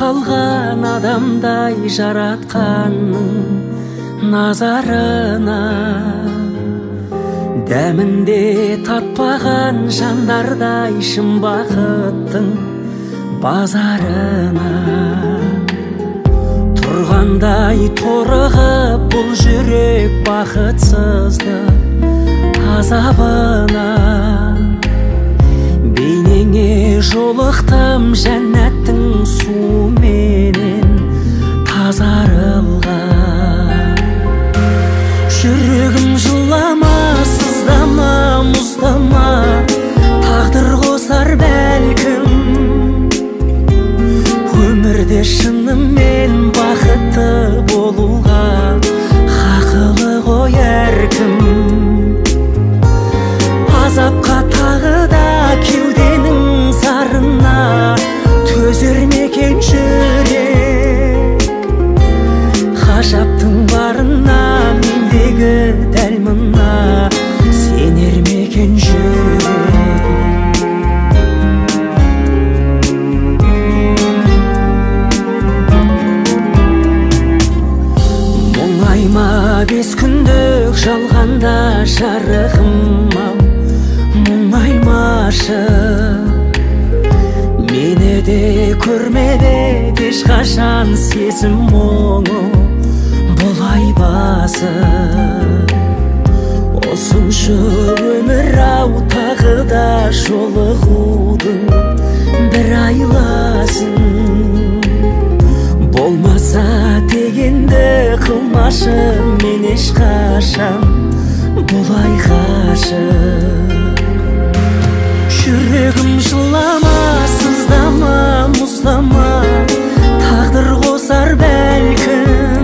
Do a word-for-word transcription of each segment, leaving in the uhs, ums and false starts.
қалған адамдай жаратқанның назарына, дәмінде татпаған жандардай шын бақыттың базарына. Тұрғандай торығып бұл жүрек бақытсыздық азабына. Бейнеңе жолықтым жәннаттың суменен тазарылған. Жүрегім жылама, сыздама, мұздама, тағдыр қосар бәлкім. Өмірде шынымен бақытты болуға хақылы ғой әркім. Азапқа тағы да кеуденің зарына төзер ме екен жүрек? Ғажаптың барына, мендегі дәл мына сенер ме екен жүрек? Мұңайма бес күндік жалғанда жарығым-ау, мұңаймашы. Мені де көрмеді ешқашан сезім мұңы бұлай басып. Осыншы өмір-ау, тағы да жолығудың бір айласын. Болмаса дегенді қылмашы, мен ешқашан бұлай ғашық. Жүрегім жылама, сыздама, мұздама, тағдыр қосар бәлкім.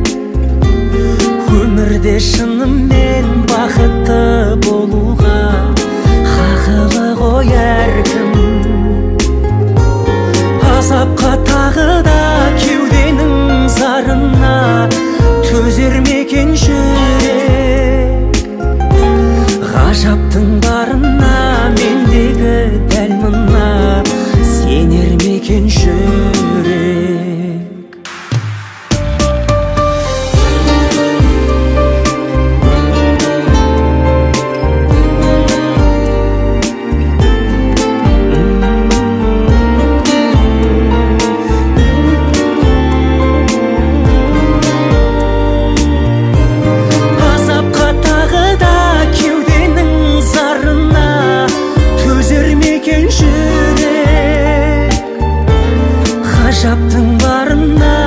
Өмірде шынымен бақытты болуға хақылы ғой әркім. Азапқа тағы да кеуденің зарына төзер ме екен жүрек? Ғажаптың барына, мендегі дәл мына сенер ме екен жүрек? Ғажаптың барына